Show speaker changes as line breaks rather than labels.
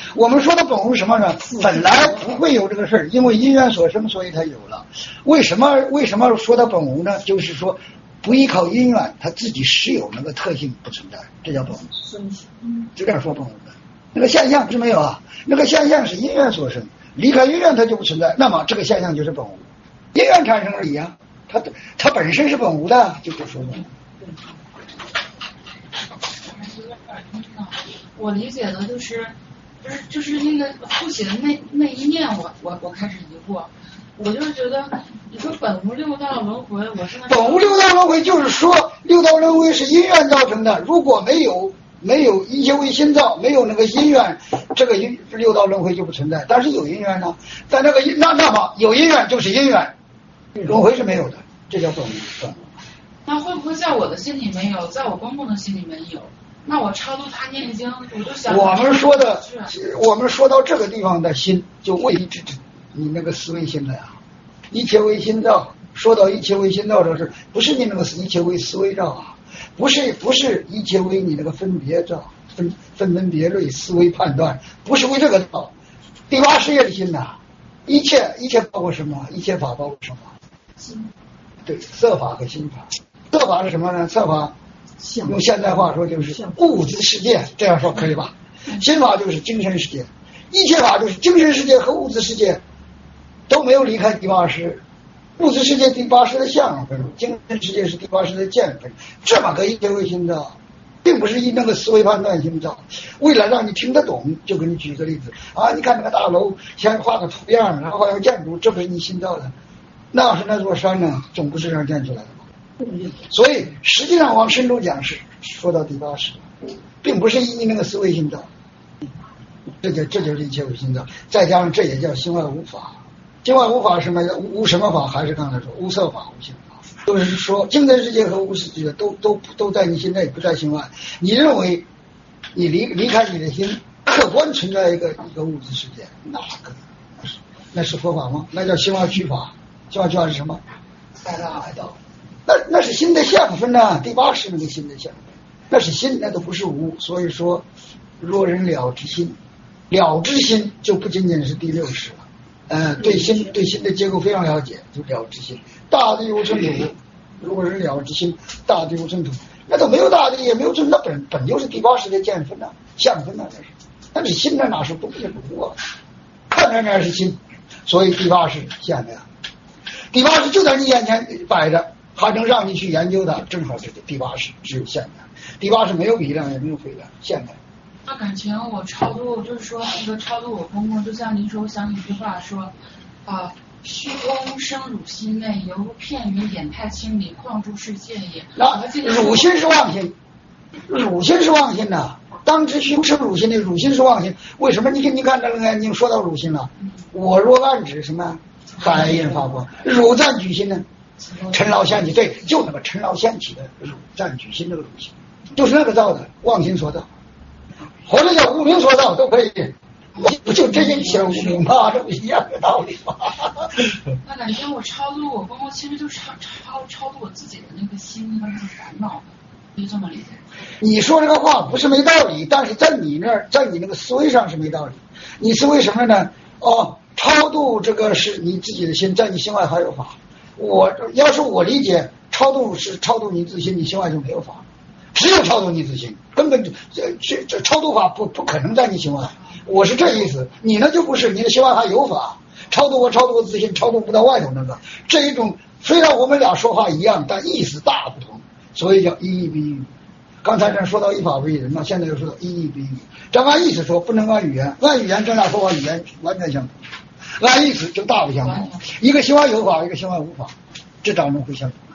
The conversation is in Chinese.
我们说的本无什么呢？本来不会有这个事儿，因为因缘所生，所以它有了。为什么说它本无呢？就是说不依靠因缘，它自己实有那个特性不存在，这叫本无。就这样说本无的。那个现象是没有啊，那个现象是因缘所生，离开因缘它就不存在，那么这个现象就是本无，因缘产生而已啊，它本身是本无的，就不说了。
我理解的就是那个复起的那一念，我开始疑惑，我就是觉得你说本无六道轮回，我真的
本无六道轮回就是说六道轮回是因缘造成的，如果没有一切为心造，没有那个因缘，这个六道轮回就不存在。但是有因缘呢，在那个那么有因缘就是因缘，轮回是没有的，这叫本无。
那会不会在我的心里没有，在我公公的心里没有？那我超度他念经，我就想
我们说到这个地方的心，就为指你那个思维心了呀。一切为心造，说到一切为心造，这是不是你那个一切为思维造啊？不是一切为你那个分别造，分别类思维判断，不是为这个造。第八世界的心呐，一切包括什么？一切法包括什么？对，色法和心法。色法是什么呢？色法用现代话说就是物质世界，这样说可以吧？心法就是精神世界，一切法就是精神世界和物质世界都没有离开第八识，物质世界第八识的相分，精神世界是第八识的见分，这么个一切为心造，并不是以那个思维判断心造。为了让你听得懂，就给你举个例子啊，你看那个大楼，先画个图样，然后画个建筑，这不是你心造的？那要是那座山呢，总不是这样建出来的吗？所以实际上往深处讲是说到第八识，并不是以那个思维心造，这就是一切为心造。再加上这也叫心外无法，心外无法什么无什么法？还是刚才说无色法无性法，就是说精神世界和无世界都在你心内，不在心外。你认为你离开你的心，客观存在一个物质世界，那是佛法吗？那叫心外取法。心外取法是什么？大道。那是心的相分呐，第八识那个心的相分，那是心，那都不是无。所以说，若人了知心，了知心就不仅仅是第六识了。对心的结构非常了解，就了知心。大地无尘土，如果人了知心，大地无尘土，那都没有大地，也没有尘，那本就是第八识的见分呐，相分呐，那是心，那哪是不是不无啊？看着那是心，所以第八识现的呀，第八识就在你眼前摆着。还能让你去研究的，正好是第八识，只有现代。第八识没有比量，也没有非量，现代。
那感情我超度，就是说那个超度我公公，就像您说，我想起一句话说，虚空生汝心内，犹如片云点太清理，况诸世界也。
那汝心是妄心，汝心是妄心呐。当知虚空生汝心内，汝心是妄心。为什么？你看这个眼睛说到汝心了，我若暗指什么？白焰发光，汝暂举心呢？尘劳掀起，对，就那个尘劳掀起的汝暂举心，那个汝心，就是那个造的，妄心所造，或者叫无明所造都可以。不就真心起了无明吗？这不一样的道理吗？
那感觉我超度我公公，其实就超度我自己的那个心和那个烦恼，就这么理解。
你说这个话不是没道理，但是在你那儿，在你那个思维上是没道理。你是为什么呢？超度这个是你自己的心，在你心外还有法。要是我理解，超度是超度你自心，你心外就没有法，只有超度你自心，根本这超度法不可能在你心外。我是这意思，你呢就不是，你的心外还有法，超度我自心，超度不到外头那个。这一种虽然我们俩说话一样，但意思大不同，所以叫一义不一语。刚才这说到一法不一人嘛，现在又说到一义不一语。这按意思说不能按语言，按语言这俩说话语言完全相同。按意思就大不相同，一个心外有法，一个心外无法，这当中会相同。